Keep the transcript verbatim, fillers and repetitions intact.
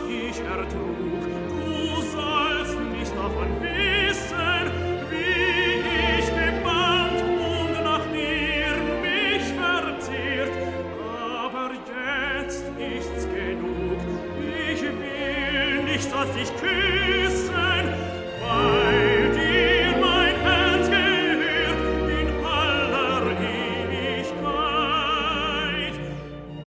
ich ertrug. Du sollst nicht davon wissen, wie ich gebannt und nach dir mich verzehrt. Aber jetzt ist's genug. Ich will nicht, dass dich küsse,